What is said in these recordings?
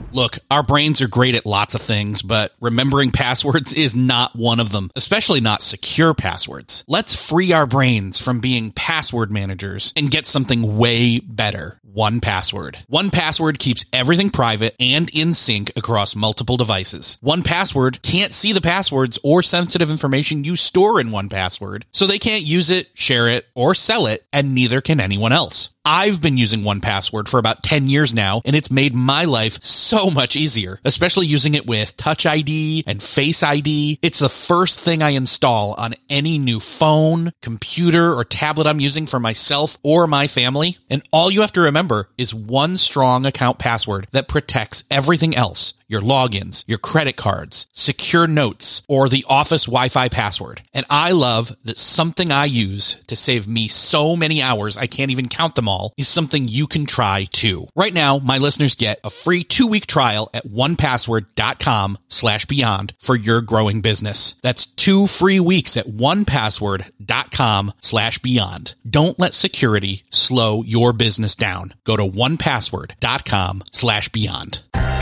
Look, our brains are great at lots of things, but remembering passwords is not one of them, especially not secure passwords. Let's free our brains from being password managers and get something way better. 1Password. 1Password keeps everything private and in sync across multiple devices. 1Password can't see the passwords or sensitive information you store in 1Password, so they can't use it, share it, or sell it, and neither can anyone else. I've been using 1Password for about 10 years now, and it's made my life so much easier, especially using it with Touch ID and Face ID. It's the first thing I install on any new phone, computer, or tablet I'm using for myself or my family. And all you have to remember is one strong account password that protects everything else. Your logins, your credit cards, secure notes, or the office Wi-Fi password. And I love that something I use to save me so many hours I can't even count them all is something you can try too. Right now, my listeners get a free 2-week trial at onepassword.com/beyond for your growing business. That's 2 free weeks at onepassword.com/beyond. Don't let security slow your business down. Go to onepassword.com/beyond.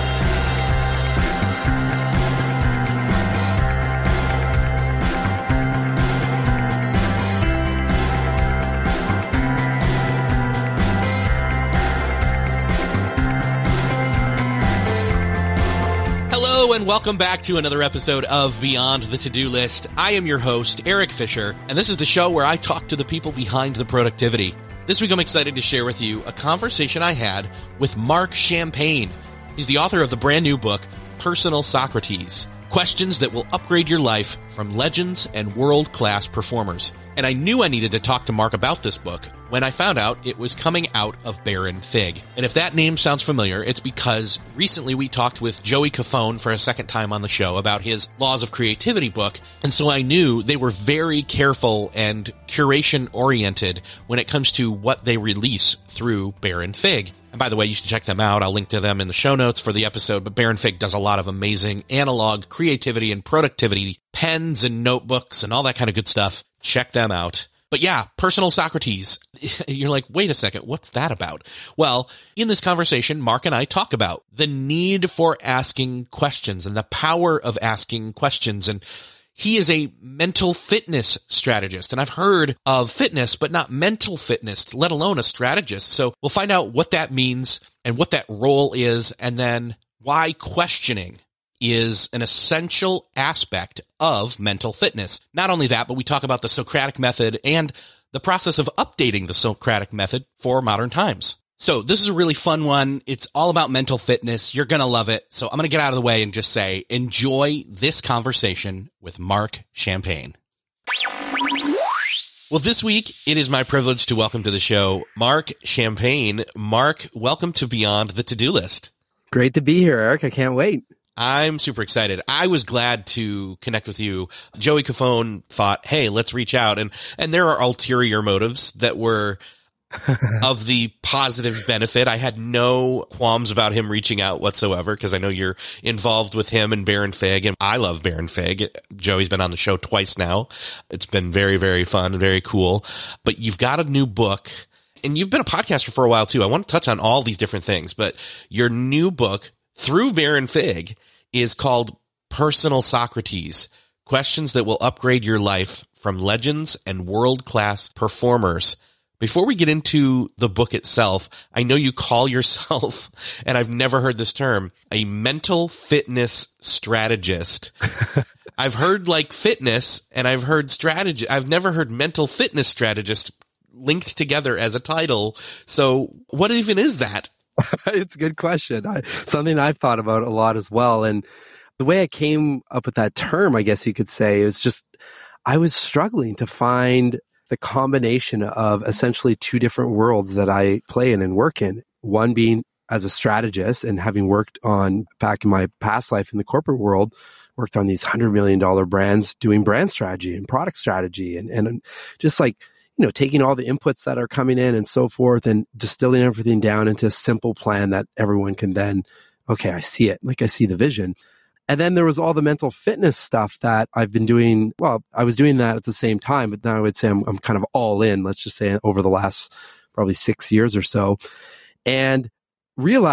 And welcome back to another episode of Beyond the To-Do List. I am your host, Eric Fisher, and this is the show where I talk to the people behind the productivity. This week I'm excited to share with you a conversation I had with Marc Champagne. He's the author of the brand new book, Personal Socrates, Questions That Will Upgrade Your Life from Legends and World-Class Performers. And I knew I needed to talk to Marc about this book when I found out it was coming out of Baron Fig. And if that name sounds familiar, it's because recently we talked with Joey Cofone for a second time on the show about his Laws of Creativity book. And so I knew they were very careful and curation-oriented when it comes to what they release through Baron Fig. And by the way, you should check them out. I'll link to them in the show notes for the episode. But Baron Fig does a lot of amazing analog creativity and productivity, pens and notebooks and all that kind of good stuff. Check them out. But yeah, Personal Socrates. You're like, wait a second, what's that about? Well, in this conversation, Marc and I talk about the need for asking questions and the power of asking questions. And he is a mental fitness strategist. And I've heard of fitness, but not mental fitness, let alone a strategist. So we'll find out what that means and what that role is, and then why questioning is an essential aspect of mental fitness. Not only that, but we talk about the Socratic method and the process of updating the Socratic method for modern times. So this is a really fun one. It's all about mental fitness. You're going to love it. So I'm going to get out of the way and just say, enjoy this conversation with Marc Champagne. Well, this week, it is my privilege to welcome to the show Marc Champagne. Marc, welcome to Beyond the To-Do List. Great to be here, Eric. I can't wait. I'm super excited. I was glad to connect with you. Joey Cofone thought, hey, let's reach out. And there are ulterior motives that were of the positive benefit. I had no qualms about him reaching out whatsoever because I know you're involved with him and Baron Fig, and I love Baron Fig. Joey's been on the show twice now. It's been very, very fun and very cool. But you've got a new book, and you've been a podcaster for a while too. I want to touch on all these different things, but your new book through Baron Fig is called Personal Socrates, Questions That Will Upgrade Your Life from Legends and World-Class Performers. Before we get into the book itself, I know you call yourself, and I've never heard this term, a mental fitness strategist. I've heard like fitness, and I've heard strategy. I've never heard mental fitness strategist linked together as a title. So what even is that? It's a good question. Something I've thought about a lot as well. And the way I came up with that term, I guess you could say, is just I was struggling to find the combination of essentially two different worlds that I play in and work in. One being as a strategist and having worked on, back in my past life in the corporate world, worked on these $100 million brands doing brand strategy and product strategy and just like, taking all the inputs that are coming in and so forth and distilling everything down into a simple plan that everyone can then, okay, I see it. Like I see the vision. And then there was all the mental fitness stuff that I've been doing. Well, I was doing that at the same time, but now I would say I'm kind of all in, let's just say over the last probably 6 years or so, and realized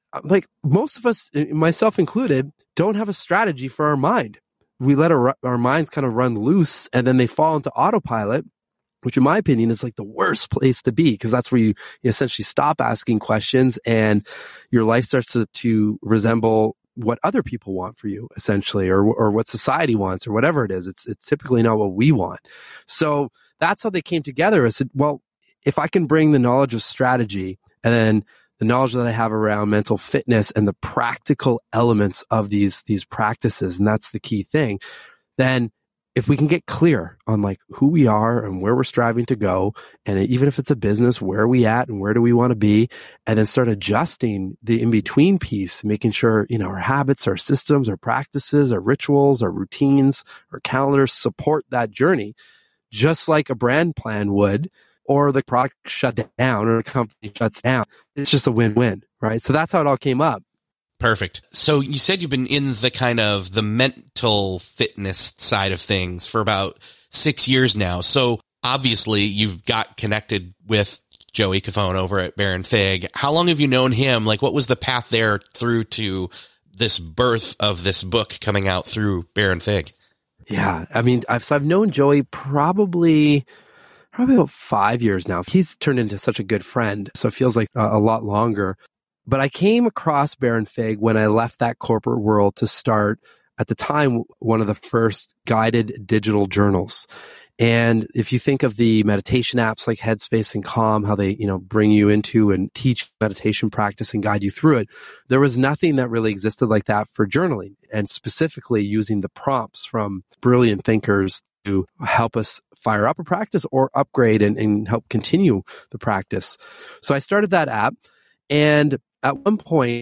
like most of us, myself included, don't have a strategy for our mind. We let our minds kind of run loose, and then they fall into autopilot, which in my opinion is like the worst place to be, because that's where you essentially stop asking questions and your life starts to resemble what other people want for you, essentially, or what society wants, or whatever it is. It's typically not what we want. So that's how they came together. I said, well, if I can bring the knowledge of strategy and then the knowledge that I have around mental fitness and the practical elements of these practices, and that's the key thing, then if we can get clear on like who we are and where we're striving to go, and even if it's a business, where are we at and where do we want to be, and then start adjusting the in-between piece, making sure, our habits, our systems, our practices, our rituals, our routines, our calendars support that journey, just like a brand plan would, or the product shut down or the company shuts down. It's just a win-win, right? So that's how it all came up. Perfect. So you said you've been in the kind of the mental fitness side of things for about 6 years now. So obviously you've got connected with Joey Cofone over at Baron Fig. How long have you known him? Like, what was the path there through to this birth of this book coming out through Baron Fig? Yeah. I mean, I've known Joey probably about 5 years now. He's turned into such a good friend, so it feels like a lot longer. But I came across Baron Fig when I left that corporate world to start, at the time, one of the first guided digital journals. And if you think of the meditation apps like Headspace and Calm, how they, bring you into and teach meditation practice and guide you through it, there was nothing that really existed like that for journaling, and specifically using the prompts from brilliant thinkers to help us fire up a practice or upgrade and help continue the practice. So I started that app, and at one point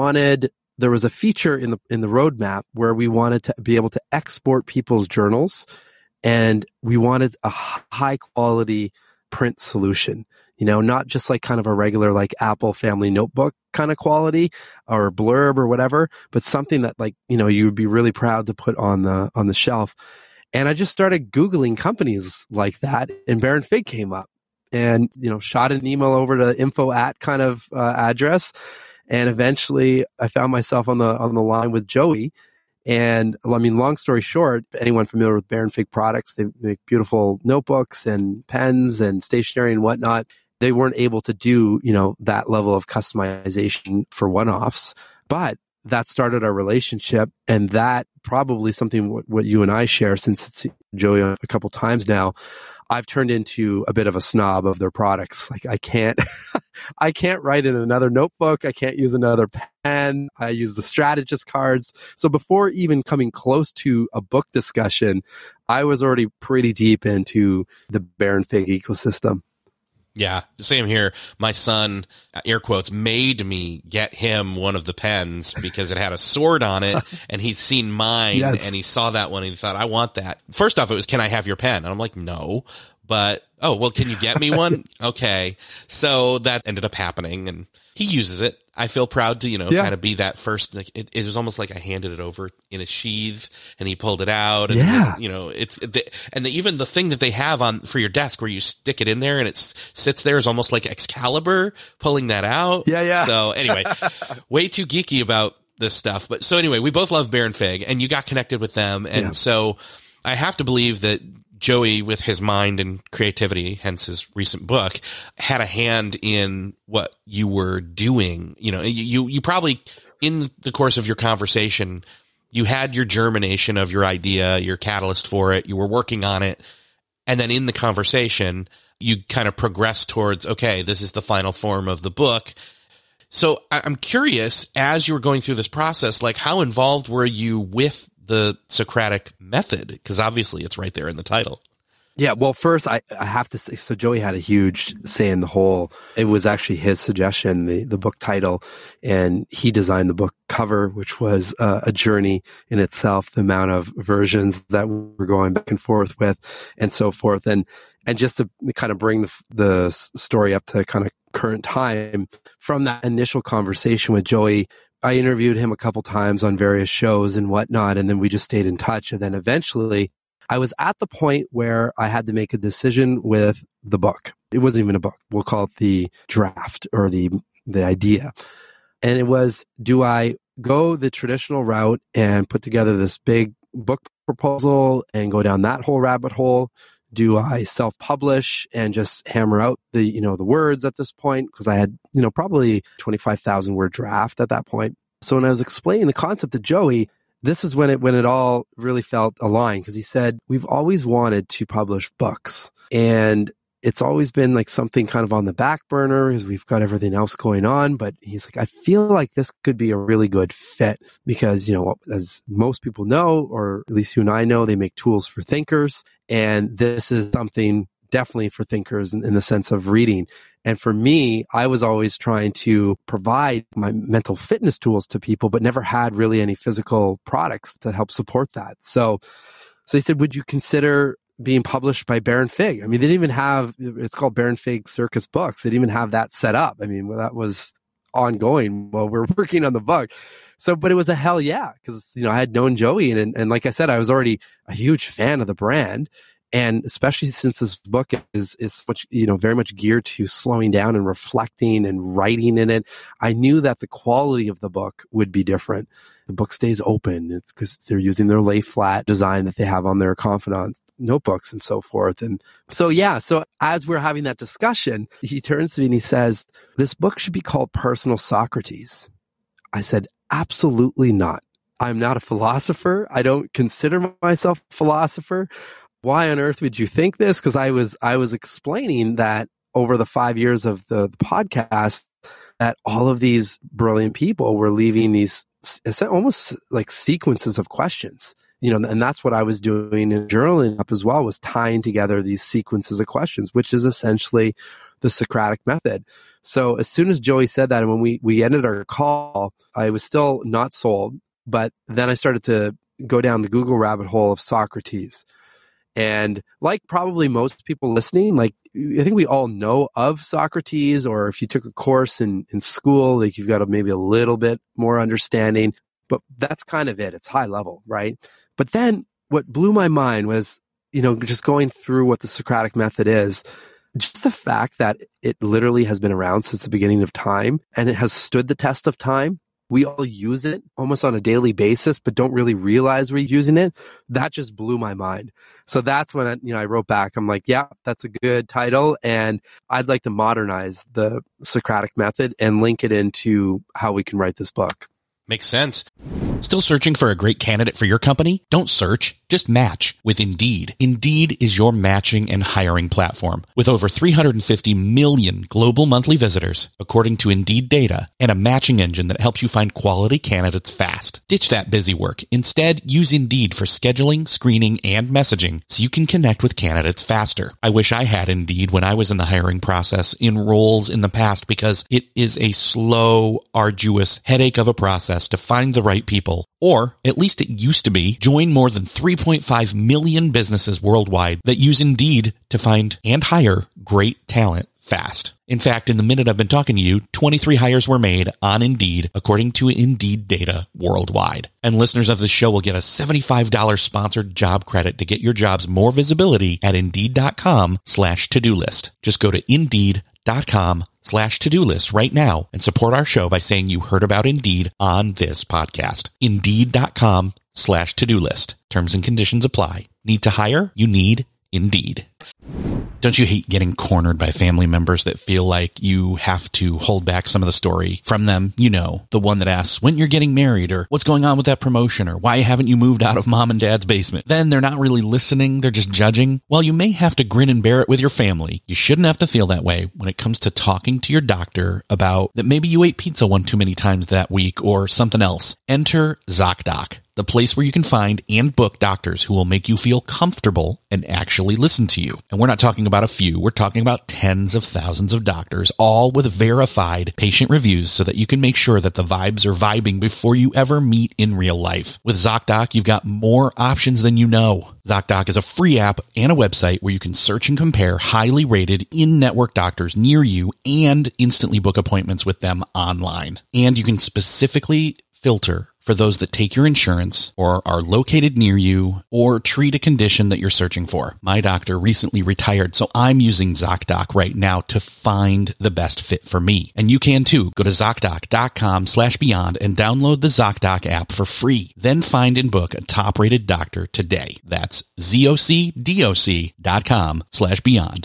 there was a feature in the roadmap where we wanted to be able to export people's journals, and we wanted a high quality print solution, not just like kind of a regular like Apple family notebook kind of quality or a blurb or whatever, but something that like, you would be really proud to put on the shelf. And I just started Googling companies like that, and Baron Fig came up, and, shot an email over to info@ kind of address. And eventually I found myself on the line with Joey. And I mean, long story short, anyone familiar with Baron Fig products, they make beautiful notebooks and pens and stationery and whatnot. They weren't able to do, that level of customization for one-offs, but that started our relationship. And that probably something what you and I share, since it's Joey a couple times now, I've turned into a bit of a snob of their products. Like I can't write in another notebook. I can't use another pen. I use the strategist cards. So before even coming close to a book discussion, I was already pretty deep into the Baron Fig ecosystem. Yeah, same here. My son, air quotes, made me get him one of the pens because it had a sword on it, and he's seen mine, yes. And he saw that one and he thought, I want that. First off, it was, can I have your pen? And I'm like, no. But, oh, well, can you get me one? Okay. So that ended up happening, and he uses it. I feel proud to, kind of be that first. Like, it was almost like I handed it over in a sheath, and he pulled it out. And, even the thing that they have on for your desk where you stick it in there and it sits there is almost like Excalibur pulling that out. Yeah. So anyway, way too geeky about this stuff. But so anyway, we both love Baron Fig, and you got connected with them. And so I have to believe that Joey, with his mind and creativity, hence his recent book, had a hand in what you were doing. You probably, in the course of your conversation, you had your germination of your idea, your catalyst for it, you were working on it. And then in the conversation, you kind of progressed towards, okay, this is the final form of the book. So I'm curious, as you were going through this process, like how involved were you with the Socratic method? Because obviously it's right there in the title. Yeah, well, first I have to say, so Joey had a huge say in the whole. It was actually his suggestion, the book title, and he designed the book cover, which was a journey in itself, the amount of versions that we're going back and forth with and so forth. And just to kind of bring the story up to kind of current time, from that initial conversation with Joey, I interviewed him a couple times on various shows and whatnot, and then we just stayed in touch. And then eventually I was at the point where I had to make a decision with the book. It wasn't even a book. We'll call it the draft or the idea. And it was, do I go the traditional route and put together this big book proposal and go down that whole rabbit hole? Do I self-publish and just hammer out the words at this point? Because I had, probably 25,000 word draft at that point. So when I was explaining the concept to Joey, this is when it all really felt aligned, because he said, we've always wanted to publish books, and it's always been like something kind of on the back burner because we've got everything else going on. But he's like, I feel like this could be a really good fit because, as most people know, or at least you and I know, they make tools for thinkers. And this is something definitely for thinkers in the sense of reading. And for me, I was always trying to provide my mental fitness tools to people, but never had really any physical products to help support that. So he said, would you consider being published by Baron Fig? I mean, they didn't even have, it's called Baron Fig Circus Books. They didn't even have that set up. I mean, that was ongoing while we're working on the book. So, but it was a hell yeah, because, I had known Joey and like I said, I was already a huge fan of the brand. And especially since this book is much, very much geared to slowing down and reflecting and writing in it, I knew that the quality of the book would be different. The book stays open. It's because they're using their lay flat design that they have on their Confidant notebooks and so forth. And so as we're having that discussion, he turns to me and he says, this book should be called Personal Socrates. I said, absolutely not. I'm not a philosopher. I don't consider myself a philosopher. Why on earth would you think this? Because I was explaining that over the 5 years of the podcast, that all of these brilliant people were leaving these almost like sequences of questions, and that's what I was doing in journaling up as well, was tying together these sequences of questions, which is essentially the Socratic method. So as soon as Joey said that, and when we ended our call, I was still not sold, but then I started to go down the Google rabbit hole of Socrates. And like probably most people listening, like I think we all know of Socrates, or if you took a course in school, like you've got maybe a little bit more understanding, but that's kind of it. It's high level, right? But then what blew my mind was, just going through what the Socratic method is, just the fact that it literally has been around since the beginning of time and it has stood the test of time. We all use it almost on a daily basis, but don't really realize we're using it. That just blew my mind. So that's when I wrote back. I'm like, yeah, that's a good title. And I'd like to modernize the Socratic method and link it into how we can write this book. Makes sense. Still searching for a great candidate for your company? Don't search, just match with Indeed. Indeed is your matching and hiring platform with over 350 million global monthly visitors, according to Indeed data, and a matching engine that helps you find quality candidates fast. Ditch that busy work. Instead, use Indeed for scheduling, screening, and messaging so you can connect with candidates faster. I wish I had Indeed when I was in the hiring process in roles in the past, because it is a slow, arduous headache of a process to find the right people. Or, at least it used to be. Join more than 3.5 million businesses worldwide that use Indeed to find and hire great talent fast. In fact, in the minute I've been talking to you, 23 hires were made on Indeed, according to Indeed data worldwide. And listeners of the show will get a $75 sponsored job credit to get your jobs more visibility at Indeed.com/to-do list. Just go to Indeed.com/to-do list right now and support our show by saying you heard about Indeed on this podcast. Indeed.com/to-do list. Terms and conditions apply. Need to hire? You need Indeed. Don't you hate getting cornered by family members that feel like you have to hold back some of the story from them? The one that asks when you're getting married, or what's going on with that promotion, or why haven't you moved out of mom and dad's basement? Then they're not really listening. They're just judging. Well, you may have to grin and bear it with your family. You shouldn't have to feel that way when it comes to talking to your doctor about that maybe you ate pizza one too many times that week or something else. Enter ZocDoc, the place where you can find and book doctors who will make you feel comfortable and actually listen to you. And we're not talking about a few. We're talking about tens of thousands of doctors, all with verified patient reviews so that you can make sure that the vibes are vibing before you ever meet in real life. With ZocDoc, you've got more options than you know. ZocDoc is a free app and a website where you can search and compare highly rated in-network doctors near you and instantly book appointments with them online. And you can specifically filter for those that take your insurance or are located near you or treat a condition that you're searching for. My doctor recently retired, so I'm using ZocDoc right now to find the best fit for me. And you can too. Go to ZocDoc.com/beyond and download the ZocDoc app for free. Then find and book a top-rated doctor today. That's ZocDoc.com/beyond.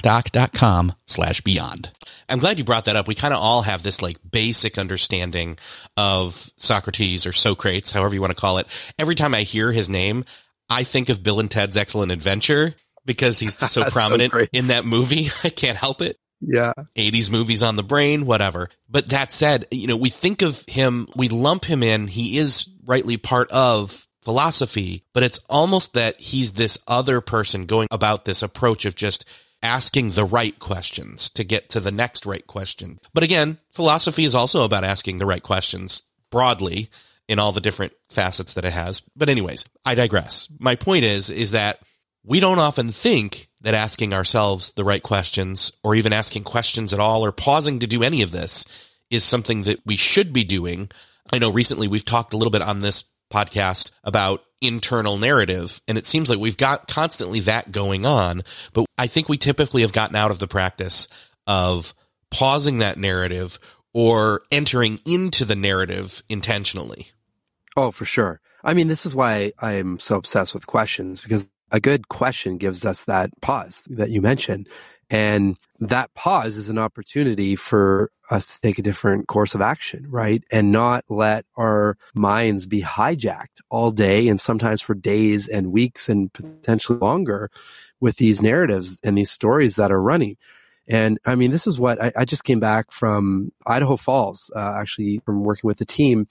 ZocDoc.com/beyond. I'm glad you brought that up. We kind of all have this like basic understanding of Socrates or Socrates, however you want to call it. Every time I hear his name, I think of Bill and Ted's Excellent Adventure because he's so prominent in that movie. I can't help it. Yeah. 80s movies on the brain, whatever. But that said, we think of him, we lump him in. He is rightly part of philosophy, but it's almost that he's this other person going about this approach of just asking the right questions to get to the next right question. But again, philosophy is also about asking the right questions broadly in all the different facets that it has. But anyways, I digress. My point is that we don't often think that asking ourselves the right questions or even asking questions at all or pausing to do any of this is something that we should be doing. I know recently we've talked a little bit on this podcast about internal narrative, and it seems like we've got constantly that going on, but I think we typically have gotten out of the practice of pausing that narrative or entering into the narrative intentionally. Oh, for sure. I mean, this is why I am so obsessed with questions, because a good question gives us that pause that you mentioned. And that pause is an opportunity for us to take a different course of action, right? And not let our minds be hijacked all day and sometimes for days and weeks and potentially longer with these narratives and these stories that are running. And I mean, this is what I just came back from Idaho Falls, actually from working with the team.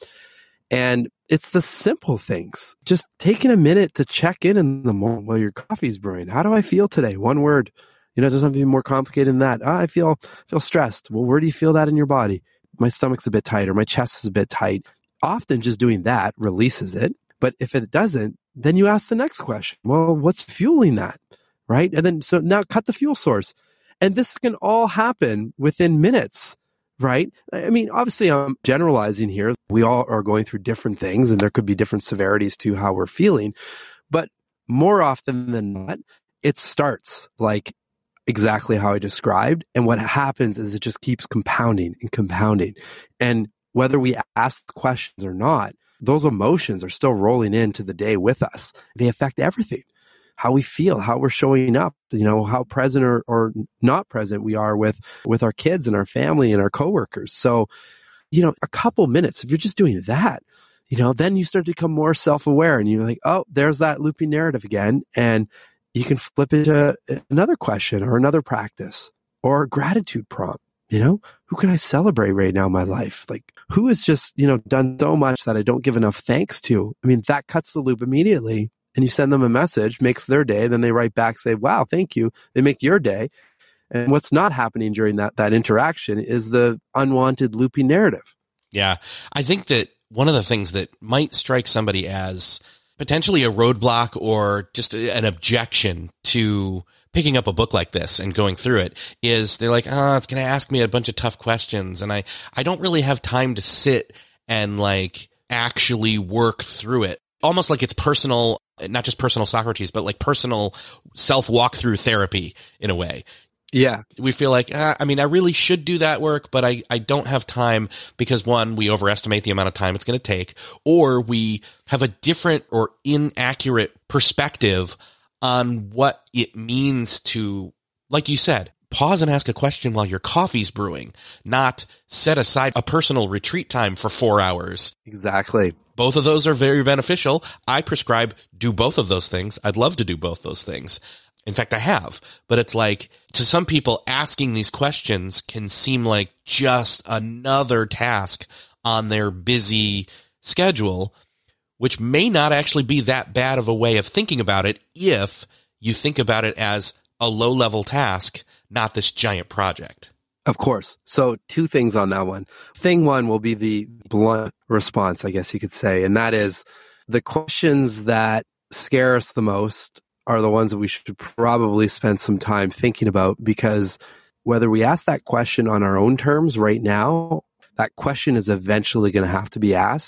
And it's the simple things, just taking a minute to check in the morning while your coffee's brewing. How do I feel today? One word. It doesn't have to be more complicated than that. I feel stressed. Well, where do you feel that in your body? My stomach's a bit tight or my chest is a bit tight. Often just doing that releases it. But if it doesn't, then you ask the next question. Well, what's fueling that? Right? And then, so now cut the fuel source. And this can all happen within minutes, right? I mean, obviously I'm generalizing here. We all are going through different things and there could be different severities to how we're feeling. But more often than not, it starts like exactly how I described. And what happens is it just keeps compounding and compounding. And whether we ask the questions or not, those emotions are still rolling into the day with us. They affect everything. How we feel, how we're showing up, how present or not present we are with our kids and our family and our coworkers. So, a couple minutes, if you're just doing that, then you start to become more self-aware and you're like, oh, there's that looping narrative again. And you can flip into another question or another practice or a gratitude prompt. Who can I celebrate right now in my life? Like, who has just, done so much that I don't give enough thanks to? I mean, that cuts the loop immediately. And you send them a message, makes their day. Then they write back, say, wow, thank you. They make your day. And what's not happening during that interaction is the unwanted looping narrative. Yeah. I think that one of the things that might strike somebody as potentially a roadblock or just an objection to picking up a book like this and going through it is they're like, it's going to ask me a bunch of tough questions. And I don't really have time to sit and like actually work through it. Almost like it's personal, not just personal Socrates, but like personal self walkthrough therapy in a way. Yeah. We feel like, I really should do that work, but I don't have time because one, we overestimate the amount of time it's going to take, or we have a different or inaccurate perspective on what it means to, like you said, pause and ask a question while your coffee's brewing, not set aside a personal retreat time for 4 hours. Exactly. Both of those are very beneficial. I prescribe do both of those things. I'd love to do both those things. In fact, I have. But it's like, to some people, asking these questions can seem like just another task on their busy schedule, which may not actually be that bad of a way of thinking about it if you think about it as a low-level task, not this giant project. Of course. So 2 things on that one. Thing 1 will be the blunt response, I guess you could say. And that is the questions that scare us the most are the ones that we should probably spend some time thinking about, because whether we ask that question on our own terms right now, that question is eventually going to have to be asked.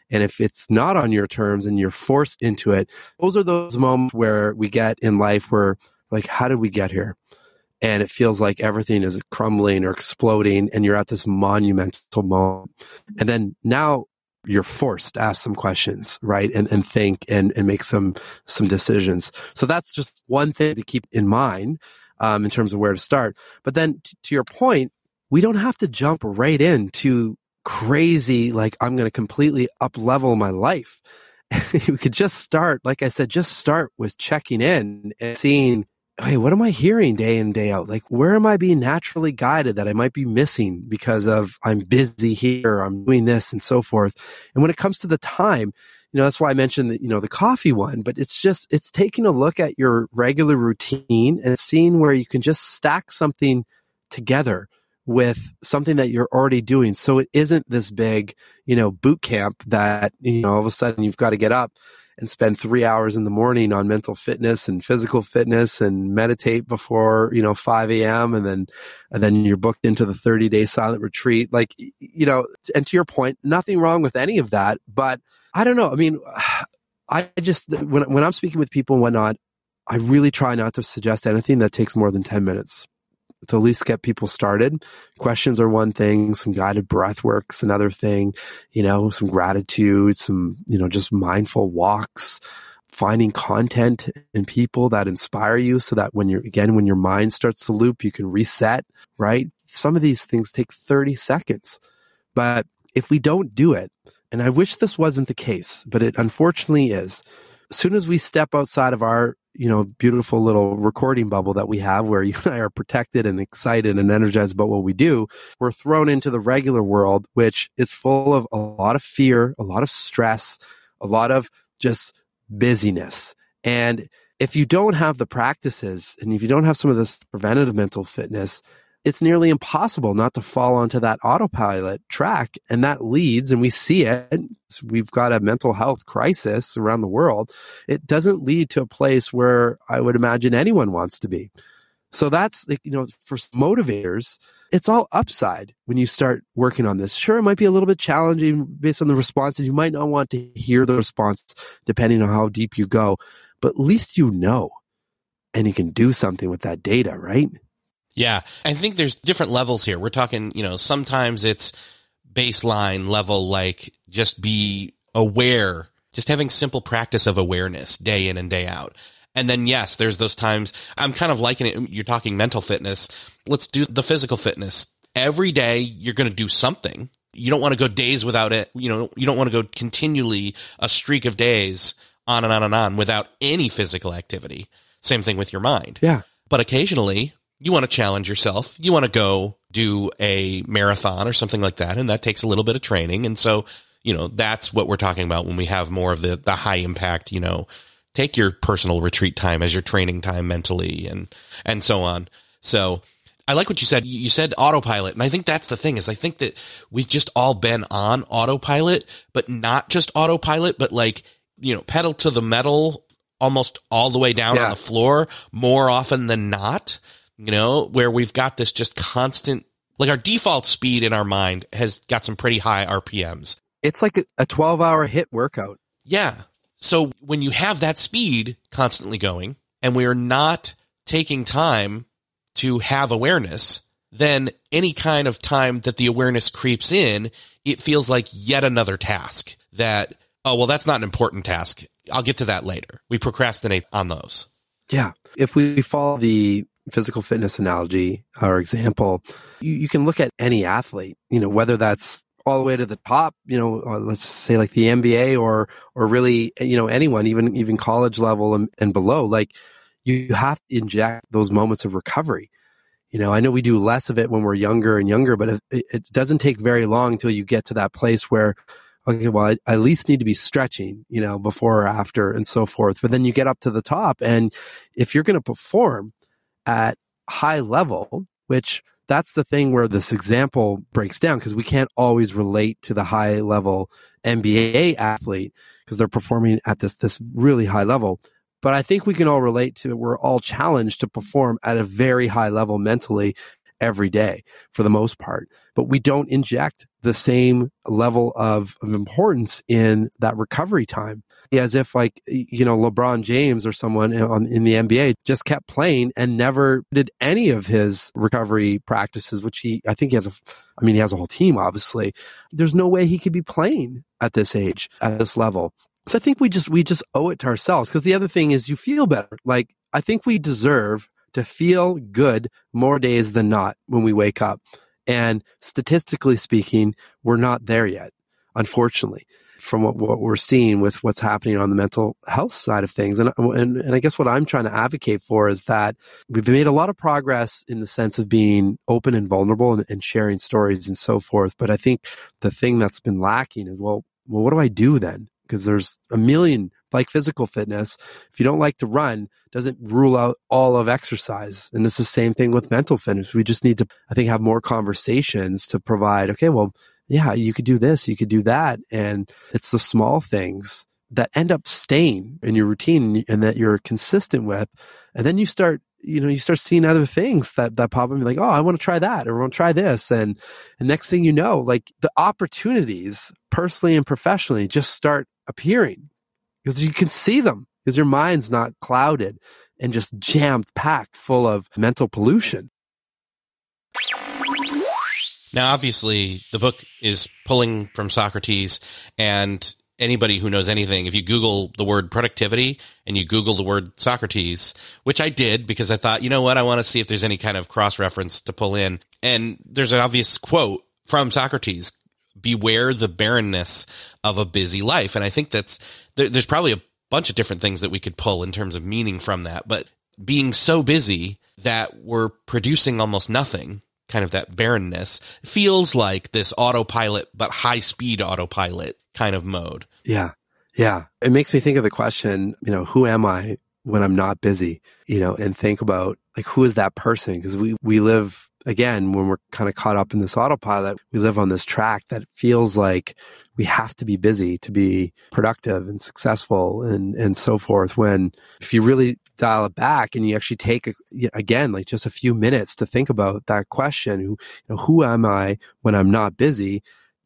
And if it's not on your terms and you're forced into it, those are those moments where we get in life where like, how did we get here? And it feels like everything is crumbling or exploding and you're at this monumental moment. And then now you're forced to ask some questions, right? And think and make some decisions. So that's just one thing to keep in mind in terms of where to start. But then to your point, we don't have to jump right into crazy, like I'm going to completely up level my life. We could just start, like I said, just start with checking in and seeing, hey, what am I hearing day in, day out? Like, where am I being naturally guided that I might be missing because of I'm busy here, I'm doing this and so forth. And when it comes to the time, that's why I mentioned that, the coffee one, but it's taking a look at your regular routine and seeing where you can just stack something together with something that you're already doing. So it isn't this big, boot camp that, all of a sudden you've got to get up and spend 3 hours in the morning on mental fitness and physical fitness and meditate before, 5 a.m. And then you're booked into the 30-day silent retreat. Like, and to your point, nothing wrong with any of that, but I don't know. I mean, I just, when I'm speaking with people and whatnot, I really try not to suggest anything that takes more than 10 minutes. To at least get people started. Questions are one thing, some guided breath work's another thing, some gratitude, some, just mindful walks, finding content in people that inspire you so that when your mind starts to loop, you can reset, right? Some of these things take 30 seconds. But if we don't do it, and I wish this wasn't the case, but it unfortunately is, as soon as we step outside of our beautiful little recording bubble that we have where you and I are protected and excited and energized about what we do, we're thrown into the regular world, which is full of a lot of fear, a lot of stress, a lot of just busyness. And if you don't have the practices and if you don't have some of this preventative mental fitness, it's nearly impossible not to fall onto that autopilot track. And that leads, and we see it, we've got a mental health crisis around the world. It doesn't lead to a place where I would imagine anyone wants to be. So that's, for motivators, it's all upside when you start working on this. Sure, it might be a little bit challenging based on the responses. You might not want to hear the response depending on how deep you go, but at least and you can do something with that data, right? Yeah, I think there's different levels here. We're talking, sometimes it's baseline level, like just be aware, just having simple practice of awareness day in and day out. And then, yes, there's those times, I'm kind of liking it. You're talking mental fitness. Let's do the physical fitness. Every day you're going to do something. You don't want to go days without it. You don't want to go continually a streak of days on and on and on without any physical activity. Same thing with your mind. Yeah. But occasionally, you want to challenge yourself. You want to go do a marathon or something like that. And that takes a little bit of training. And so, that's what we're talking about when we have more of the high impact, take your personal retreat time as your training time mentally and so on. So I like what you said. You said autopilot. And I think that's the thing is I think that we've just all been on autopilot, but not just autopilot, but like, pedal to the metal almost all the way down on the floor more often than not. Where we've got this just constant, like our default speed in our mind has got some pretty high RPMs. It's like a 12-hour HIIT workout. Yeah. So when you have that speed constantly going and we are not taking time to have awareness, then any kind of time that the awareness creeps in, it feels like yet another task that, that's not an important task. I'll get to that later. We procrastinate on those. Yeah. If we follow the physical fitness analogy or example, you can look at any athlete, whether that's all the way to the top, let's say like the NBA or really, anyone, even college level and below, like you have to inject those moments of recovery. I know we do less of it when we're younger and younger, but it doesn't take very long until you get to that place where, okay, well, I at least need to be stretching, before or after and so forth. But then you get up to the top, and if you're going to perform at high level, which that's the thing where this example breaks down because we can't always relate to the high level NBA athlete because they're performing at this really high level. But I think we can all relate to, we're all challenged to perform at a very high level mentally. every day for the most part, but we don't inject the same level of importance in that recovery time. As if like, LeBron James or someone in the NBA just kept playing and never did any of his recovery practices, which he has a whole team, obviously. There's no way he could be playing at this age, at this level. So I think we just owe it to ourselves, because the other thing is you feel better. Like, I think we deserve to feel good more days than not when we wake up. And statistically speaking, we're not there yet, unfortunately, from what we're seeing with what's happening on the mental health side of things. And I guess what I'm trying to advocate for is that we've made a lot of progress in the sense of being open and vulnerable and sharing stories and so forth. But I think the thing that's been lacking is, well, what do I do then? Because there's a million, like physical fitness. If you don't like to run, doesn't rule out all of exercise. And it's the same thing with mental fitness. We just need to, I think, have more conversations to provide, okay, well, yeah, you could do this, you could do that. And it's the small things that end up staying in your routine and that you're consistent with. And then you start seeing other things that pop up and be like, oh, I want to try that, or I want to try this. And the next thing you know, like the opportunities personally and professionally just start appearing because you can see them, because your mind's not clouded and just jammed packed full of mental pollution. Now, obviously, the book is pulling from Socrates, and anybody who knows anything, if you Google the word productivity and you Google the word Socrates, which I did because I thought, you know what, I want to see if there's any kind of cross-reference to pull in. And there's an obvious quote from Socrates: beware the barrenness of a busy life. And I think there's probably a bunch of different things that we could pull in terms of meaning from that. But being so busy that we're producing almost nothing, kind of that barrenness, feels like this autopilot, but high-speed autopilot kind of mode. Yeah. Yeah. It makes me think of the question, who am I when I'm not busy, and think about, like, who is that person? Because we live, again, when we're kind of caught up in this autopilot, we live on this track that feels like we have to be busy to be productive and successful and so forth. When if you really dial it back and you actually take, again, like just a few minutes to think about that question, who am I when I'm not busy?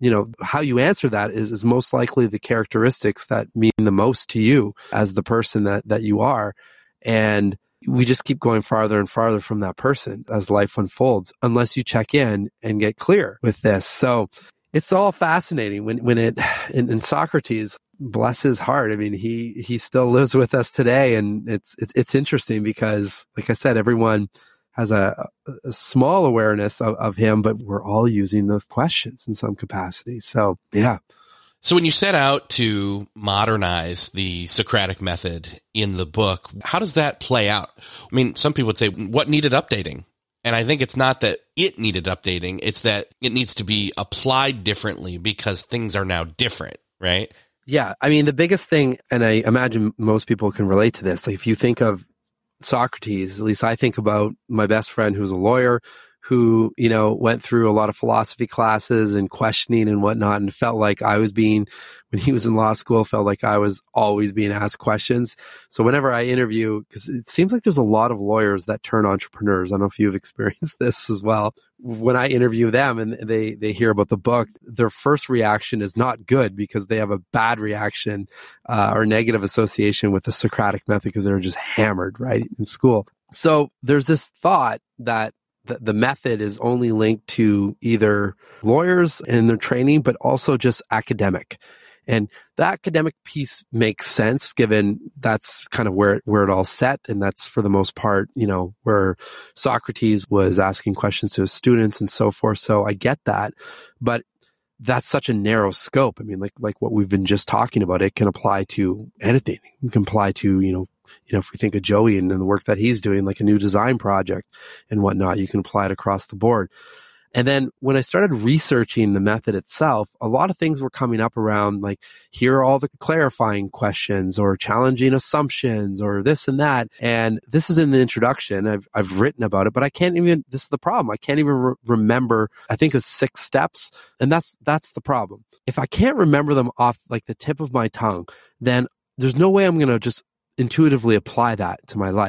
How you answer that is most likely the characteristics that mean the most to you as the person that you are. And we just keep going farther and farther from that person as life unfolds, unless you check in and get clear with this. So it's all fascinating when in Socrates, bless his heart. I mean, he still lives with us today. And it's interesting because, like I said, everyone has a small awareness of him, but we're all using those questions in some capacity. So, yeah. So when you set out to modernize the Socratic method in the book, how does that play out? I mean, some people would say, what needed updating? And I think it's not that it needed updating. It's that it needs to be applied differently because things are now different, right? Yeah. I mean, the biggest thing, and I imagine most people can relate to this, like if you think of Socrates, at least I think about my best friend who's a lawyer who, went through a lot of philosophy classes and questioning and whatnot, and felt like when he was in law school, felt like I was always being asked questions. So whenever I interview, because it seems like there's a lot of lawyers that turn entrepreneurs. I don't know if you've experienced this as well. When I interview them and they hear about the book, their first reaction is not good because they have a bad reaction or negative association with the Socratic method because they were just hammered, right, in school. So there's this thought that the method is only linked to either lawyers and their training, but also just academic. And the academic piece makes sense given that's kind of where it all set. And that's for the most part, where Socrates was asking questions to his students and so forth. So I get that, but that's such a narrow scope. I mean, like what we've been just talking about, it can apply to anything. It can apply to, if we think of Joey and the work that he's doing, like a new design project and whatnot, you can apply it across the board. And then when I started researching the method itself, a lot of things were coming up around like, here are all the clarifying questions or challenging assumptions or this and that. And this is in the introduction. I've written about it, but I can't even, this is the problem. I can't even remember, I think it was 6 steps. And that's the problem. If I can't remember them off like the tip of my tongue, then there's no way I'm going to just intuitively apply that to my life.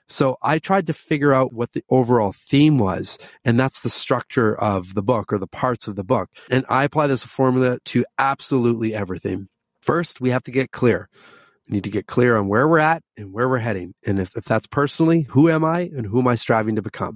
So I tried to figure out what the overall theme was, and that's the structure of the book or the parts of the book. And I apply this formula to absolutely everything. First, we have to get clear. We need to get clear on where we're at and where we're heading. And if that's personally, who am I and who am I striving to become?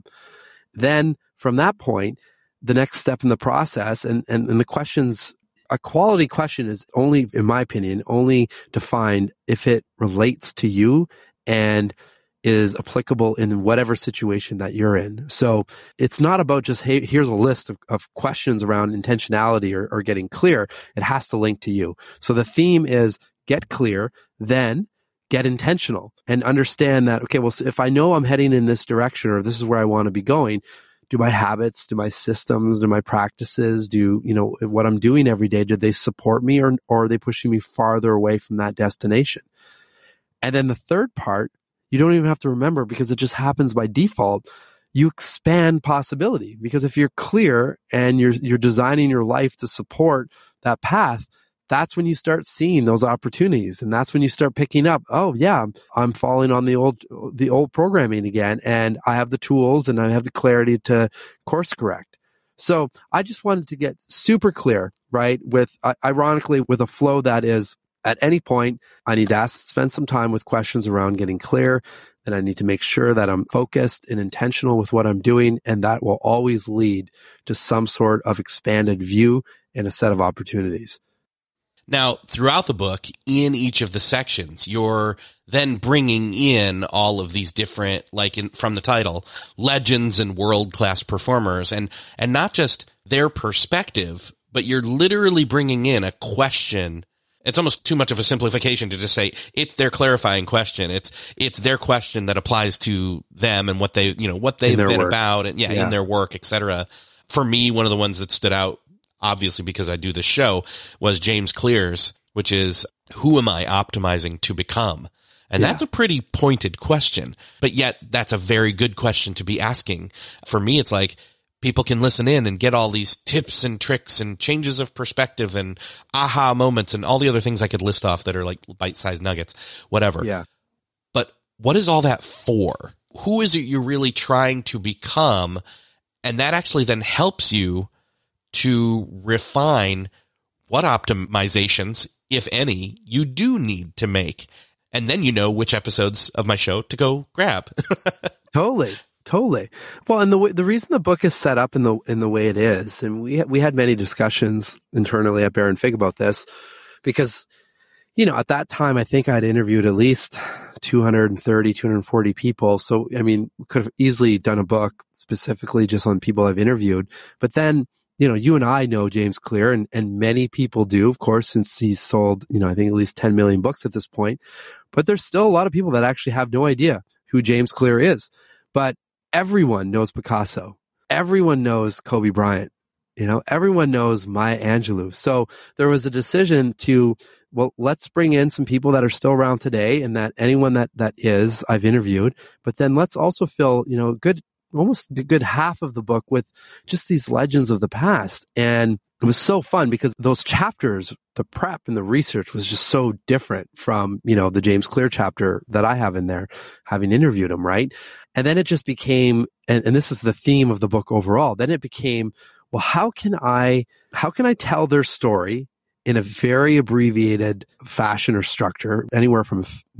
Then from that point, the next step in the process and the questions, a quality question is only, in my opinion, only defined if it relates to you and is applicable in whatever situation that you're in. So it's not about just, hey, here's a list of questions around intentionality or getting clear. It has to link to you. So the theme is get clear, then get intentional and understand that, okay, well, if I know I'm heading in this direction or this is where I want to be going, do my habits, do my systems, do my practices, do, what I'm doing every day, do they support me or are they pushing me farther away from that destination? And then the third part, you don't even have to remember because it just happens by default. You expand possibility because if you're clear and you're designing your life to support that path, that's when you start seeing those opportunities. And that's when you start picking up, oh yeah, I'm falling on the old programming again. And I have the tools and I have the clarity to course correct. So I just wanted to get super clear, right? Ironically, with a flow that is, at any point, I need to spend some time with questions around getting clear. And I need to make sure that I'm focused and intentional with what I'm doing. And that will always lead to some sort of expanded view and a set of opportunities. Now, throughout the book, in each of the sections, you're then bringing in all of these different, from the title, legends and world-class performers, and not just their perspective, but you're literally bringing in a question. It's almost too much of a simplification to just say it's their clarifying question. It's their question that applies to them and what they've been work. About and in their work, etc. For me, one of the ones that stood out, obviously because I do this show, was James Clear's, which is, who am I optimizing to become? And that's a pretty pointed question, but yet that's a very good question to be asking. For me, it's like, people can listen in and get all these tips and tricks and changes of perspective and aha moments and all the other things I could list off that are like bite-sized nuggets, whatever. Yeah. But what is all that for? Who is it you're really trying to become? And that actually then helps you to refine what optimizations, if any, you do need to make. And then you know which episodes of my show to go grab. Totally. Well, and the reason the book is set up in the way it is, and we had many discussions internally at Bear and Fig about this, because, at that time, I think I'd interviewed at least 230, 240 people. So, I mean, we could have easily done a book specifically just on people I've interviewed. But then, you and I know James Clear, and many people do, of course, since he's sold, I think at least 10 million books at this point. But there's still a lot of people that actually have no idea who James Clear is. But everyone knows Picasso. Everyone knows Kobe Bryant. Everyone knows Maya Angelou. So there was a decision to, let's bring in some people that are still around today, and that anyone that is, I've interviewed. But then let's also fill, almost a good half of the book with just these legends of the past. And it was so fun because those chapters, the prep and the research was just so different from, the James Clear chapter that I have in there, having interviewed him, right? And then it just became, and this is the theme of the book overall, then it became, well, how can I tell their story in a very abbreviated fashion or structure, anywhere from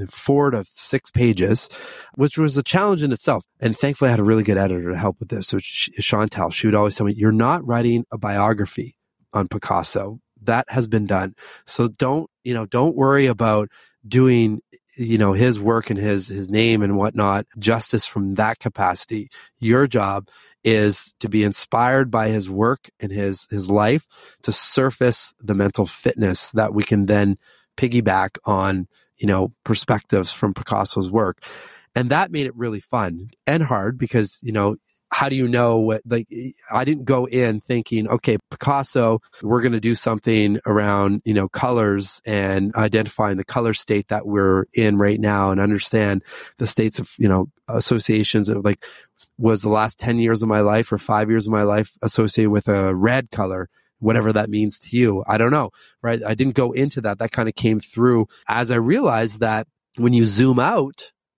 4 to 6 pages, which was a challenge in itself. And thankfully I had a really good editor to help with this. So Chantal, she would always tell me, you're not writing a biography on Picasso. That has been done. So don't worry about doing, his work and his name and whatnot justice from that capacity. Your job is to be inspired by his work and his life to surface the mental fitness that we can then piggyback on, perspectives from Picasso's work. And that made it really fun and hard because, how do you know what, I didn't go in thinking, okay, Picasso, we're going to do something around, colors and identifying the color state that we're in right now and understand the states of, associations of was the last 10 years of my life or 5 years of my life associated with a red color, whatever that means to you. I don't know, right? I didn't go into that. That kind of came through as I realized that when you zoom out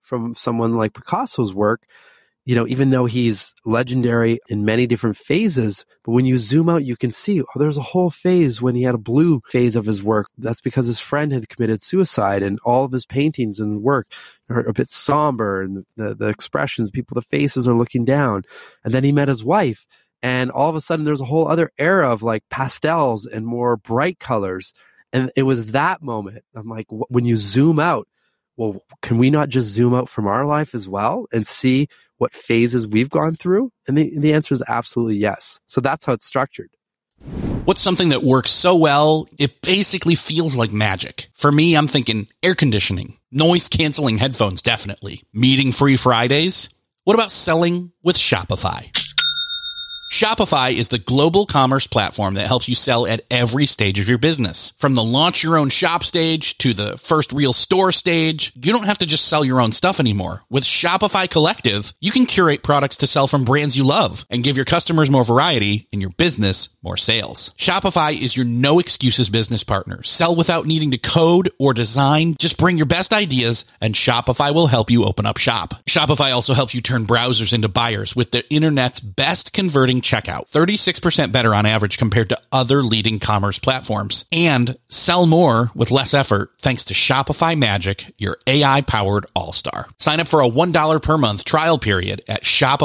from someone like Picasso's work, you know, even though he's legendary in many different phases, but when you zoom out, you can see, there's a whole phase when he had a blue phase of his work. That's because his friend had committed suicide, and all of his paintings and work are a bit somber, and the expressions, the faces are looking down. And then he met his wife, and all of a sudden there's a whole other era of like pastels and more bright colors. And it was that moment. I'm like, when you zoom out, well, can we not just zoom out from our life as well and see what phases we've gone through? And the answer is absolutely yes. So that's how it's structured. What's something that works so well, it basically feels like magic? For me, I'm thinking air conditioning, noise canceling headphones, definitely. Meeting free Fridays. What about selling with Shopify? Shopify is the global commerce platform that helps you sell at every stage of your business. From the launch your own shop stage to the first real store stage, you don't have to just sell your own stuff anymore. With Shopify Collective, you can curate products to sell from brands you love and give your customers more variety and your business more sales. Shopify is your no excuses business partner. Sell without needing to code or design. Just bring your best ideas and Shopify will help you open up shop. Shopify also helps you turn browsers into buyers with the internet's best converting checkout, 36% better on average compared to other leading commerce platforms, and sell more with less effort thanks to Shopify Magic, your AI-powered all-star. Sign up for a $1 per month trial period at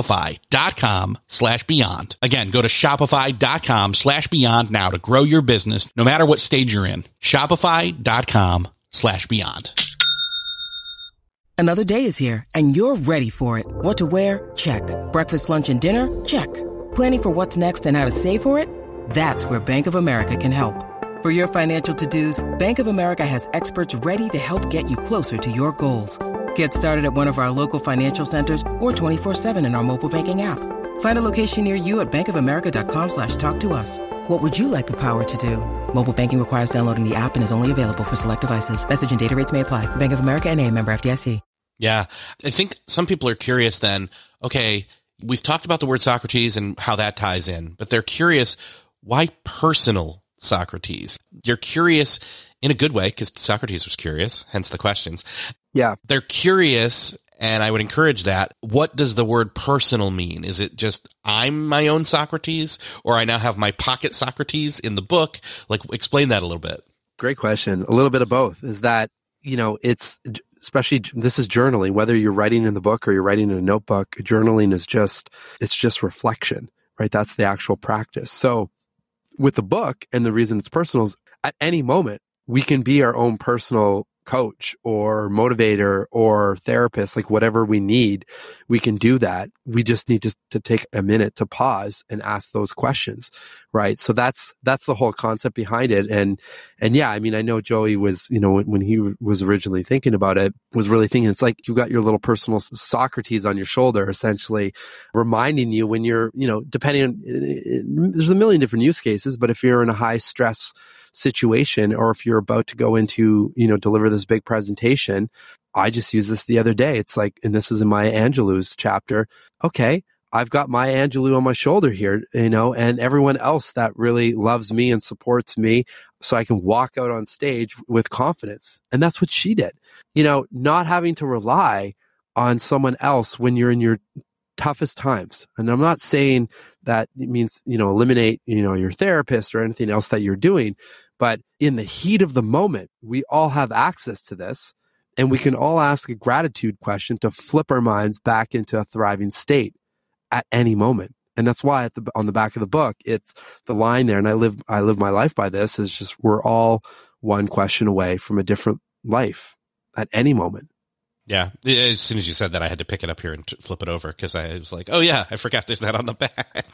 shopify.com/beyond. Again, go to shopify.com/beyond now to grow your business no matter what stage you're in. Shopify.com/beyond. Another day is here, and you're ready for it. What to wear? Check. Breakfast, lunch, and dinner? Check. Planning for what's next and how to save for it? That's where Bank of America can help. For your financial to-dos, Bank of America has experts ready to help get you closer to your goals. Get started at one of our local financial centers or 24/7 in our mobile banking app. Find a location near you at bankofamerica.com/talktous. What would you like the power to do? Mobile banking requires downloading the app and is only available for select devices. Message and data rates may apply. Bank of America NA, member FDIC. Yeah. I think some people are curious then, okay, we've talked about the word Socrates and how that ties in, but they're curious, why personal Socrates? You're curious in a good way because Socrates was curious, hence the questions. Yeah. They're curious, and I would encourage that. What does the word personal mean? Is it just I'm my own Socrates, or I now have my pocket Socrates in the book? Like, explain that a little bit. Great question. A little bit of both. Is that, you know, it's especially, this is journaling, whether you're writing in the book or you're writing in a notebook, journaling is just reflection, right? That's the actual practice. So with the book, and the reason it's personal is at any moment, we can be our own personal coach or motivator or therapist, like whatever we need, we can do that. We just need to take a minute to pause and ask those questions, right? So that's the whole concept behind it. And yeah, I mean, I know Joey was, you know, when he was originally thinking about it, was really thinking it's like you got your little personal Socrates on your shoulder, essentially reminding you when you're, you know, depending on, there's a million different use cases, but if you're in a high stress situation, or if you're about to go into, you know, deliver this big presentation, I just used this the other day. It's like, and this is in Maya Angelou's chapter. Okay, I've got Maya Angelou on my shoulder here, you know, and everyone else that really loves me and supports me, so I can walk out on stage with confidence. And that's what she did. You know, not having to rely on someone else when you're in your toughest times. And I'm not saying that it means, you know, eliminate, you know, your therapist or anything else that you're doing. But in the heat of the moment, we all have access to this, and we can all ask a gratitude question to flip our minds back into a thriving state at any moment. And that's why on the back of the book, it's the line there, and I live my life by this, is just we're all one question away from a different life at any moment. Yeah. As soon as you said that, I had to pick it up here and flip it over because I was like, oh yeah, I forgot there's that on the back.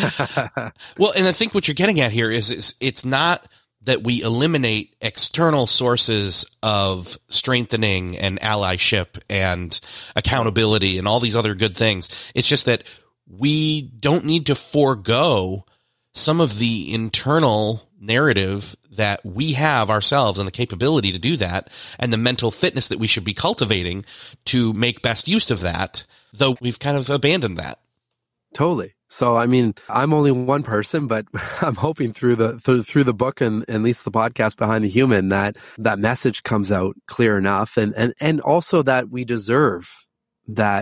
Well, and I think what you're getting at here is it's not that we eliminate external sources of strengthening and allyship and accountability and all these other good things. It's just that we don't need to forego some of the internal narrative that we have ourselves and the capability to do that, and the mental fitness that we should be cultivating to make best use of that, though we've kind of abandoned that. Totally. So, I mean, I'm only one person, but I'm hoping through the book and at least the podcast Behind the Human that message comes out clear enough, and also that we deserve that,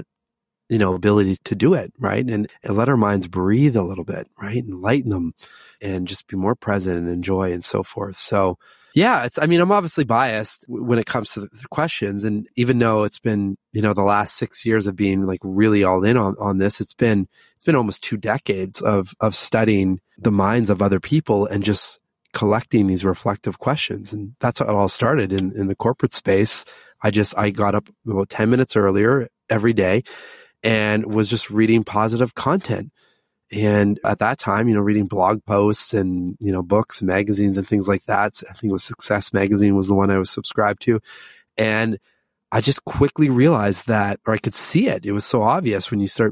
ability to do it, right? And let our minds breathe a little bit, right? And lighten them and just be more present and enjoy and so forth. So yeah, I'm obviously biased when it comes to the questions. And even though it's been, the last 6 years of being like really all in on this, it's been almost 2 decades of studying the minds of other people and just collecting these reflective questions. And that's how it all started in the corporate space. I got up about 10 minutes earlier every day and was just reading positive content. And at that time, reading blog posts and, books, magazines and things like that. I think it was Success Magazine was the one I was subscribed to. And I just quickly realized that, or I could see it. It was so obvious when you start,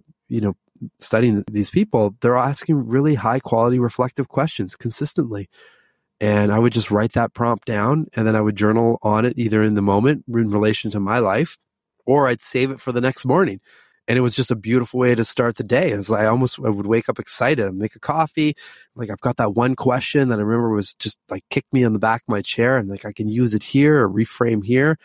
studying these people, they're asking really high quality reflective questions consistently. And I would just write that prompt down and then I would journal on it either in the moment in relation to my life, or I'd save it for the next morning. And it was just a beautiful way to start the day. It was like I would wake up excited. I'd make a coffee. Like I've got that one question that I remember was just like kicked me on the back of my chair and like I can use it here or reframe here,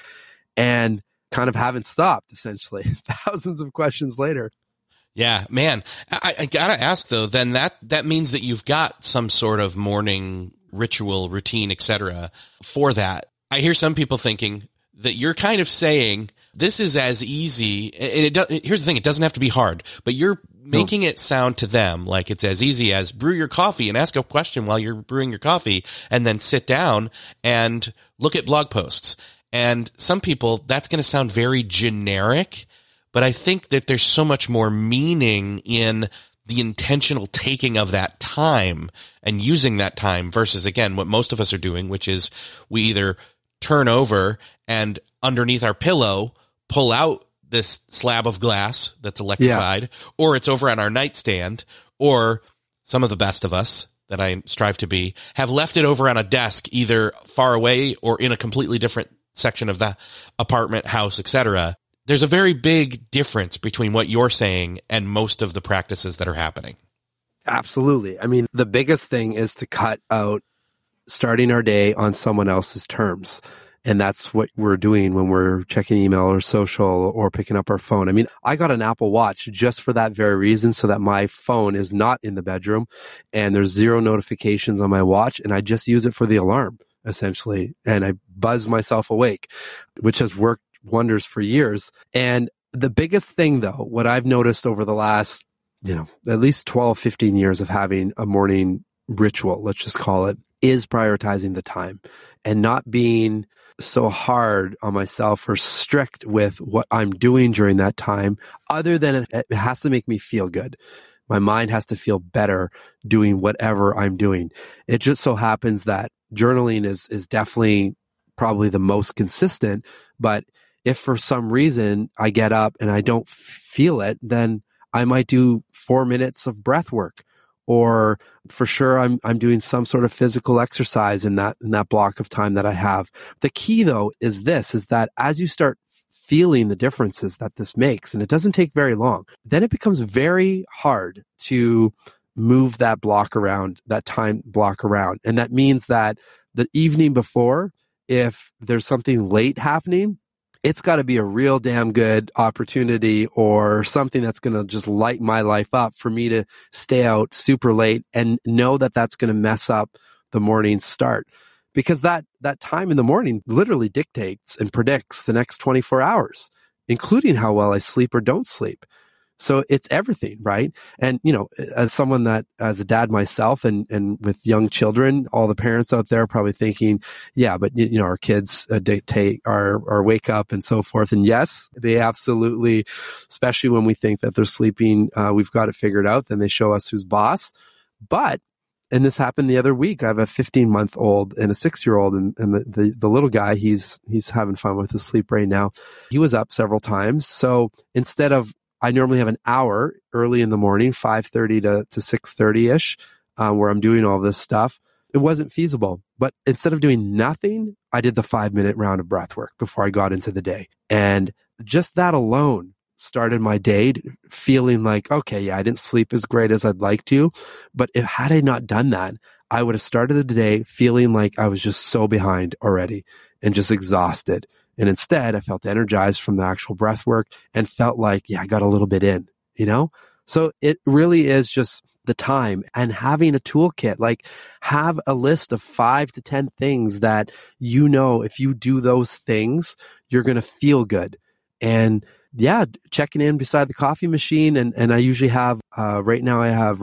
and kind of haven't stopped essentially thousands of questions later. Yeah, man. I gotta ask though, then that means that you've got some sort of morning ritual, routine, etc. for that. I hear some people thinking that you're kind of saying this is as easy, and here's the thing, it doesn't have to be hard, but you're making it sound to them like it's as easy as brew your coffee and ask a question while you're brewing your coffee and then sit down and look at blog posts. And some people, that's going to sound very generic, but I think that there's so much more meaning in the intentional taking of that time and using that time versus, again, what most of us are doing, which is we either turn over and underneath our pillow pull out this slab of glass that's electrified, or it's over on our nightstand, or some of the best of us that I strive to be have left it over on a desk, either far away or in a completely different section of the apartment, house, etc. There's a very big difference between what you're saying and most of the practices that are happening. Absolutely. I mean, the biggest thing is to cut out starting our day on someone else's terms. And that's what we're doing when we're checking email or social or picking up our phone. I mean, I got an Apple Watch just for that very reason, so that my phone is not in the bedroom and there's 0 notifications on my watch. And I just use it for the alarm, essentially. And I buzz myself awake, which has worked wonders for years. And the biggest thing, though, what I've noticed over the last, at least 12, 15 years of having a morning ritual, let's just call it, is prioritizing the time and not being so hard on myself or strict with what I'm doing during that time, other than it has to make me feel good. My mind has to feel better doing whatever I'm doing. It just so happens that journaling is definitely probably the most consistent, but if for some reason I get up and I don't feel it, then I might do 4 minutes of breath work. Or for sure, I'm doing some sort of physical exercise in that block of time that I have. The key, though, is that as you start feeling the differences that this makes, and it doesn't take very long, then it becomes very hard to move that time block around. And that means that the evening before, if there's something late happening, it's got to be a real damn good opportunity or something that's going to just light my life up for me to stay out super late and know that that's going to mess up the morning start. Because that time in the morning literally dictates and predicts the next 24 hours, including how well I sleep or don't sleep. So it's everything, right? And, as someone as a dad myself and with young children, all the parents out there are probably thinking, yeah, but, our kids dictate our wake up and so forth. And yes, they absolutely, especially when we think that they're sleeping, we've got it figured out, then they show us who's boss. But, and this happened the other week, I have a 15-month-old and a 6-year-old, and the little guy, he's having fun with his sleep right now. He was up several times. So instead of, I normally have an hour early in the morning, 5:30 to 6:30-ish, where I'm doing all this stuff. It wasn't feasible. But instead of doing nothing, I did the 5-minute round of breath work before I got into the day. And just that alone started my day feeling like, okay, yeah, I didn't sleep as great as I'd like to, but had I not done that, I would have started the day feeling like I was just so behind already and just exhausted. And instead, I felt energized from the actual breath work and felt like, yeah, I got a little bit in, you know? So it really is just the time and having a toolkit, like have a list of 5 to 10 things that, you know, if you do those things, you're going to feel good. And yeah, checking in beside the coffee machine. And I usually have, right now I have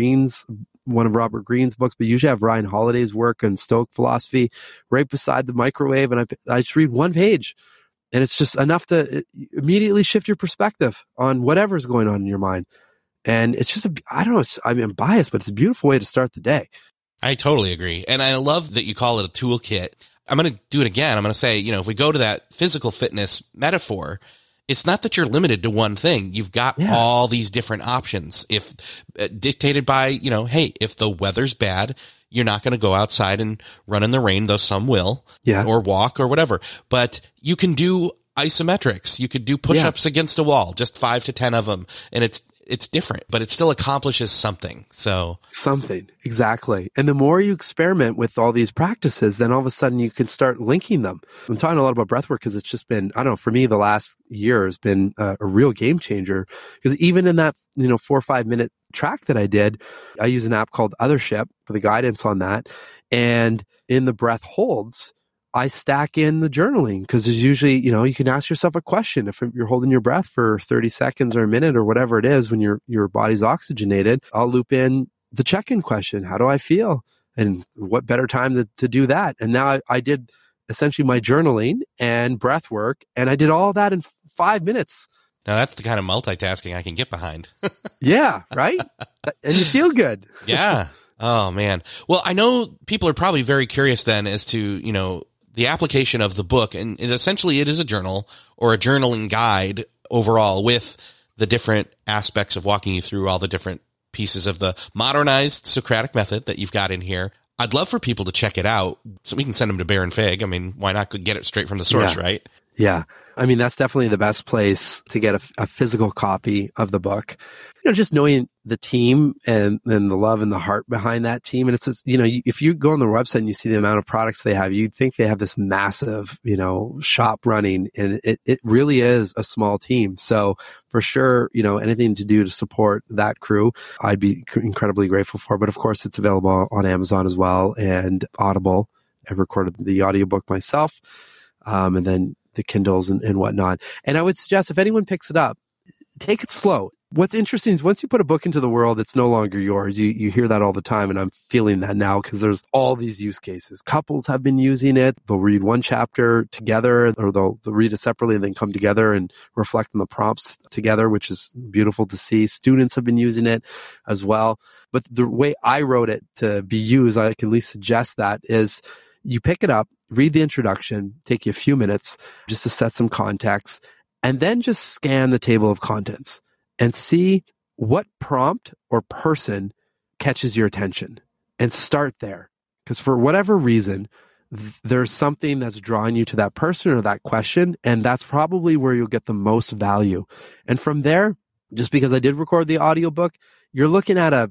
one of Robert Greene's books, but usually I have Ryan Holiday's work on Stoic philosophy right beside the microwave. And I just read one page, and it's just enough to immediately shift your perspective on whatever's going on in your mind. And it's just, I don't know, I'm biased, but it's a beautiful way to start the day. I totally agree. And I love that you call it a toolkit. I'm going to do it again. I'm going to say, if we go to that physical fitness metaphor, it's not that you're limited to one thing. You've got all these different options. If dictated by, hey, if the weather's bad, you're not going to go outside and run in the rain, though some will, or walk or whatever. But you can do isometrics. You could do push-ups against a wall, just 5 to 10 of them. And it's different, but it still accomplishes something. Something, exactly. And the more you experiment with all these practices, then all of a sudden you can start linking them. I'm talking a lot about breathwork because it's just been, I don't know, for me, the last year has been a real game changer. Because even in that, 4 or 5 minute track that I did, I use an app called Othership for the guidance on that. And in the breath holds, I stack in the journaling because there's usually, you can ask yourself a question. If you're holding your breath for 30 seconds or a minute or whatever it is when your body's oxygenated, I'll loop in the check-in question. How do I feel? And what better time to do that? And now I did essentially my journaling and breath work, and I did all that in 5 minutes. Now that's the kind of multitasking I can get behind. Yeah, right? And you feel good. Yeah. Oh, man. Well, I know people are probably very curious then as to, the application of the book, and essentially it is a journal or a journaling guide overall with the different aspects of walking you through all the different pieces of the modernized Socratic method that you've got in here. I'd love for people to check it out so we can send them to Baron Fig. I mean, why not get it straight from the source, right? Yeah. I mean, that's definitely the best place to get a physical copy of the book. Just knowing the team and the love and the heart behind that team. And it's just, if you go on their website and you see the amount of products they have, you'd think they have this massive, shop running, and it really is a small team. So for sure, anything to do to support that crew, I'd be incredibly grateful for. But of course, it's available on Amazon as well and Audible. I recorded the audiobook myself. And then the Kindles and whatnot. And I would suggest if anyone picks it up, take it slow. What's interesting is once you put a book into the world, it's no longer yours. You hear that all the time, and I'm feeling that now because there's all these use cases. Couples have been using it. They'll read one chapter together, or they'll read it separately and then come together and reflect on the prompts together, which is beautiful to see. Students have been using it as well. But the way I wrote it to be used, I can at least suggest that, is you pick it up, read the introduction, take you a few minutes just to set some context, and then just scan the table of contents and see what prompt or person catches your attention and start there. Because for whatever reason, there's something that's drawing you to that person or that question, and that's probably where you'll get the most value. And from there, just because I did record the audiobook, you're looking at a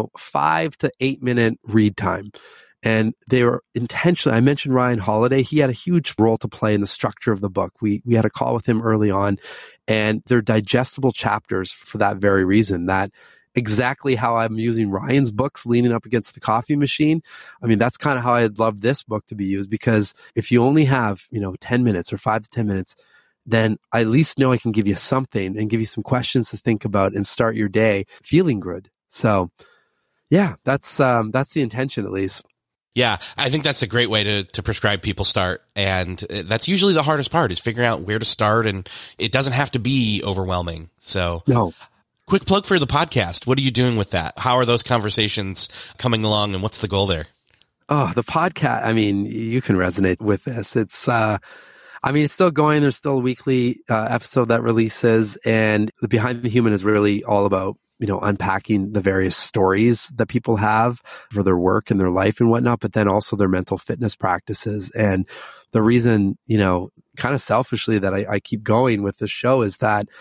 5 to 8 minute read time. And they were intentionally, I mentioned Ryan Holiday. He had a huge role to play in the structure of the book. We had a call with him early on, and they're digestible chapters for that very reason, that exactly how I'm using Ryan's books leaning up against the coffee machine. I mean, that's kind of how I'd love this book to be used, because if you only have, 10 minutes or 5 to 10 minutes, then I at least know I can give you something and give you some questions to think about and start your day feeling good. So yeah, that's the intention at least. Yeah, I think that's a great way to prescribe people start. And that's usually the hardest part, is figuring out where to start. And it doesn't have to be overwhelming. So no. Quick plug for the podcast. What are you doing with that? How are those conversations coming along, and what's the goal there? Oh, the podcast. I mean, you can resonate with this. It's still going. There's still a weekly episode that releases, and the Behind the Human is really all about unpacking the various stories that people have for their work and their life and whatnot, but then also their mental fitness practices. And the reason, kind of selfishly, that I keep going with this show is that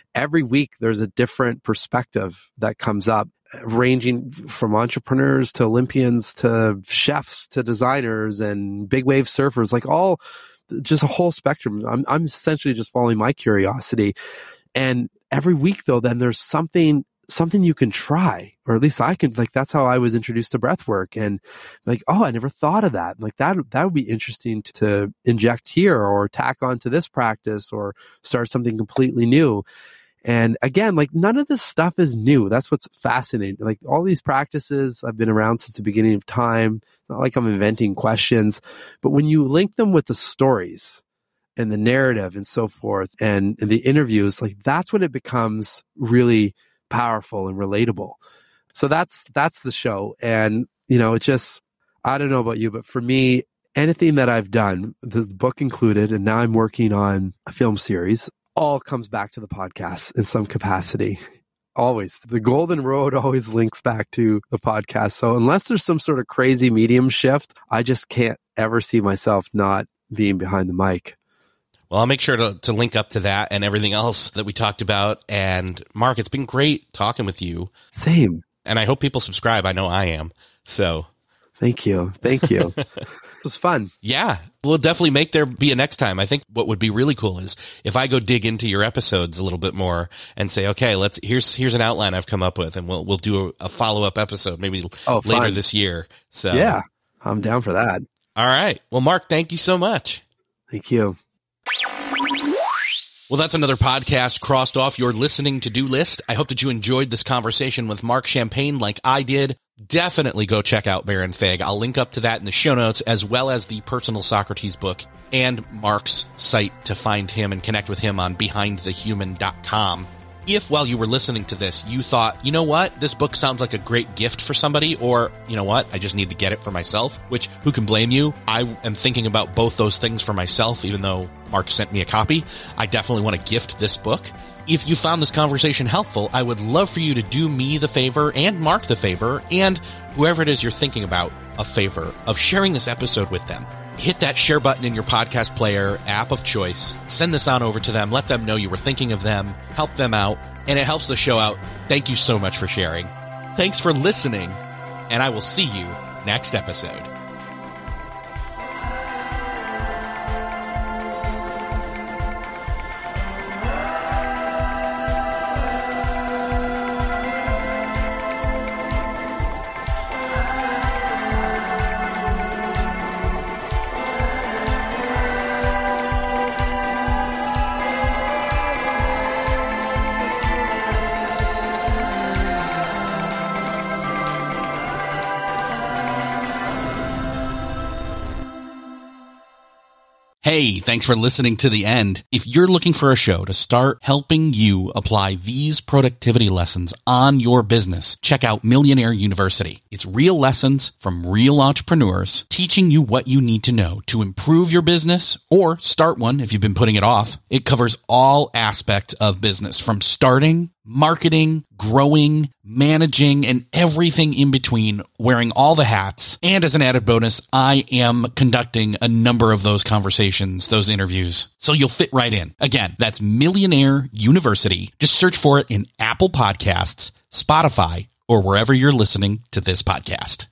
every week there's a different perspective that comes up, ranging from entrepreneurs to Olympians to chefs to designers and big wave surfers, like all just a whole spectrum. I'm essentially just following my curiosity. And every week though, then there's something you can try, or at least I can, like, that's how I was introduced to breath work. And like, oh, I never thought of that. Like that would be interesting to inject here, or tack onto this practice, or start something completely new. And again, like, none of this stuff is new. That's what's fascinating. Like, all these practices have been around since the beginning of time. It's not like I'm inventing questions, but when you link them with the stories and the narrative and so forth, and the interviews, like, that's when it becomes really powerful and relatable. So that's the show. And, it just, I don't know about you, but for me, anything that I've done, the book included, and now I'm working on a film series, all comes back to the podcast in some capacity. Always. The golden road always links back to the podcast. So unless there's some sort of crazy medium shift, I just can't ever see myself not being behind the mic. Well, I'll make sure to link up to that and everything else that we talked about. And Mark, it's been great talking with you. Same. And I hope people subscribe. I know I am. So thank you. It was fun. Yeah. We'll definitely make there be a next time. I think what would be really cool is if I go dig into your episodes a little bit more and say, okay, here's an outline I've come up with, and we'll do a follow-up episode maybe later this year. So yeah, I'm down for that. All right. Well, Mark, thank you so much. Thank you. Well, that's another podcast crossed off your listening to-do list. I hope that you enjoyed this conversation with Mark Champagne like I did. Definitely go check out Baron Fig. I'll link up to that in the show notes, as well as the Personal Socrates book and Mark's site to find him and connect with him on BehindTheHuman.com. If while you were listening to this, you thought, you know what, this book sounds like a great gift for somebody, or you know what, I just need to get it for myself, which who can blame you? I am thinking about both those things for myself, even though Mark sent me a copy. I definitely want to gift this book. If you found this conversation helpful, I would love for you to do me the favor and Mark the favor, and whoever it is you're thinking about, a favor of sharing this episode with them. Hit that share button in your podcast player app of choice. Send this on over to them. Let them know you were thinking of them. Help them out. And it helps the show out. Thank you so much for sharing. Thanks for listening. And I will see you next episode. Hey, thanks for listening to the end. If you're looking for a show to start helping you apply these productivity lessons on your business, check out Millionaire University. It's real lessons from real entrepreneurs teaching you what you need to know to improve your business or start one if you've been putting it off. It covers all aspects of business, from starting, marketing, growing, managing, and everything in between, wearing all the hats. And as an added bonus, I am conducting a number of those conversations, those interviews. So you'll fit right in. Again, that's Millionaire University. Just search for it in Apple Podcasts, Spotify, or wherever you're listening to this podcast.